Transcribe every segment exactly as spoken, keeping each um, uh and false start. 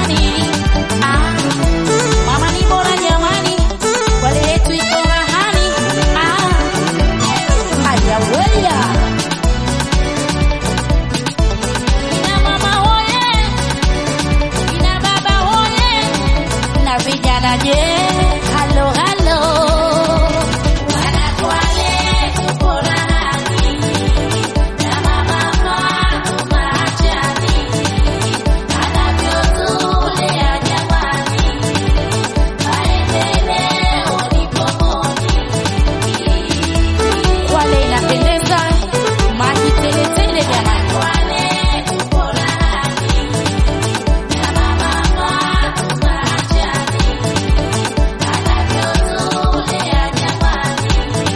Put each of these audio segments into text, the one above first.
jamani. Ah, mama ni bora jamani, wale yetu iko rahani. Ah, haya weya ina mama hoye, ina baba hoye, na vijana je, halo halo. Wanakwale tuko rahani, na mama Fatuma achani, anavyotulea jamani, maendeleo ni pomoni. Kwale inapendeza, maji tele tele jamani. Kwale tuko rahani, na mama Fatuma achani, anavyotulea jamani,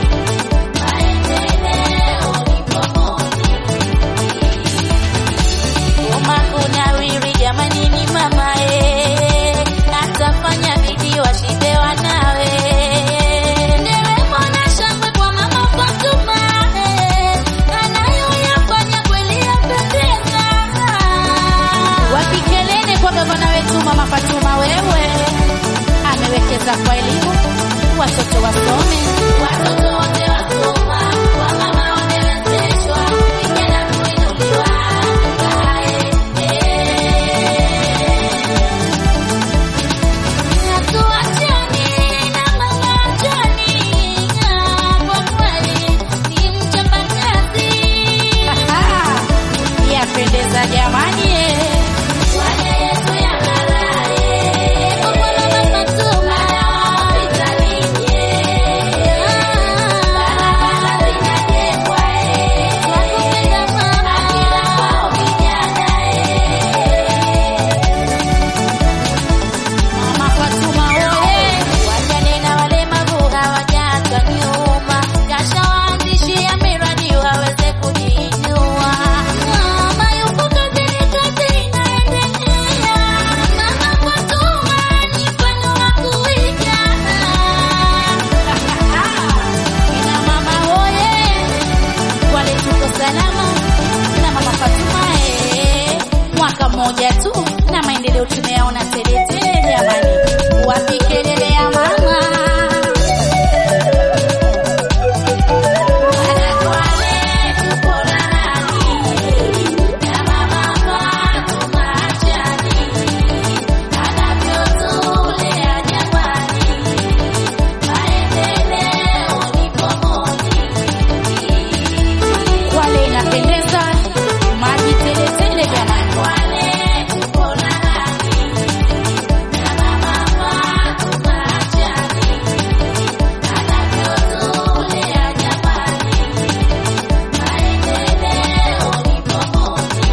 maendeleo ni pomoni. Uma kunawiri jamani ni mama eh, atafanya bidii washinde wanawe. Nderemo na shangwe kwa mama Fatuma eh, anayoyafanya kweli yapendeza. Wapi kelele kwa gavana wetu mama Fatuma, wewe amewekeza kwa elimu, watoto wasome, watoto wote wasoma, wamama wamewezeshwa, vijana kuinuliwa. Hatuachani na mama achani, kwa kweli ni mchapakazi. Yapendeza jamani eh. Wale yetu ya Ngarae, kwa mama Fatuma hospitalini eh. Barabara zinajengwa eh. Twakupenda mama, akila kwao vijana eh. Mama Fatuma oye, wajane na walemavu hawajachwa nyuma, kashawaanzishia miradi waweze kujiinua. Mama yupo kazini, kazi inaendelea. Mama Fatuma ni mfano wa kuiga. Ina mama oye, wale tuko salama na mama Fatuma eh. Mwaka mmoja tu na maendeleo tumeyaona tele tele jamani. Wapi kelele ya mama? Wanakwale tuko rahani, na mama Fatuma achani, anavyotulea jamani, maendeleo ni pomoni. Kwale inapendeza, maji tele tele jamani. Kwale tuko rahani, na mama Fatuma achani, anavyotulea jamani, maendeleo ni pomoni.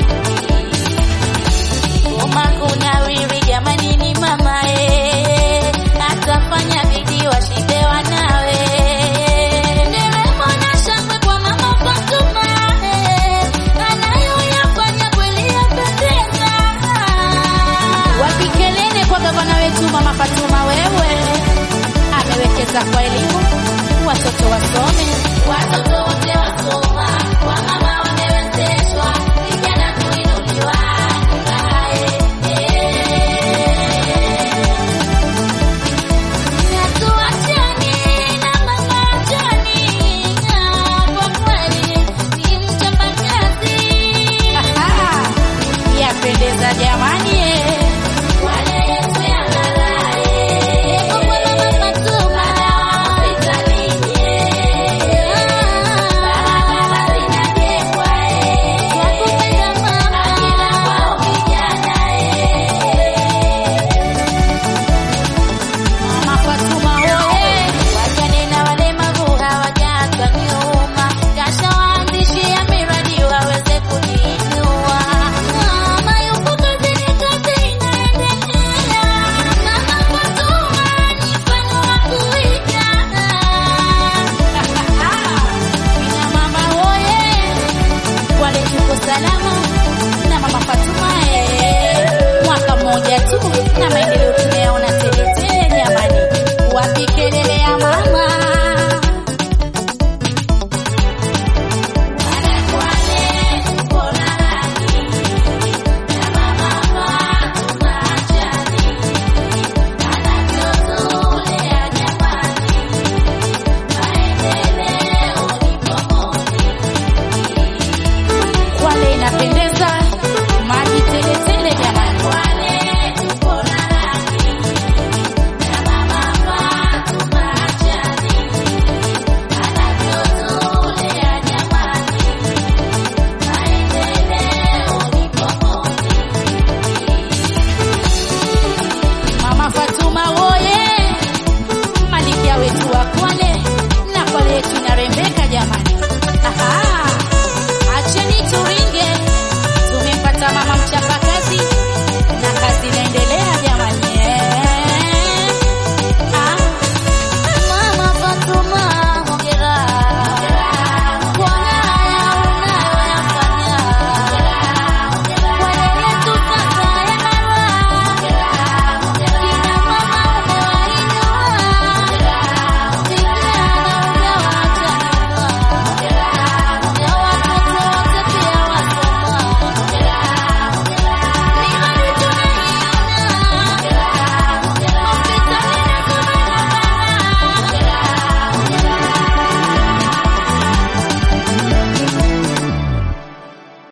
Uma kunawiri jamani ni mama eh, atafanya bidii washinde wanawe. Nderemo na shangwe kwa mama Fatuma eh, anayoyafanya kweli yapendeza. Wapi kelele kwa gavana wetu mama Fatuma, wewe amewekeza kwa elimu, watoto wasome, watoto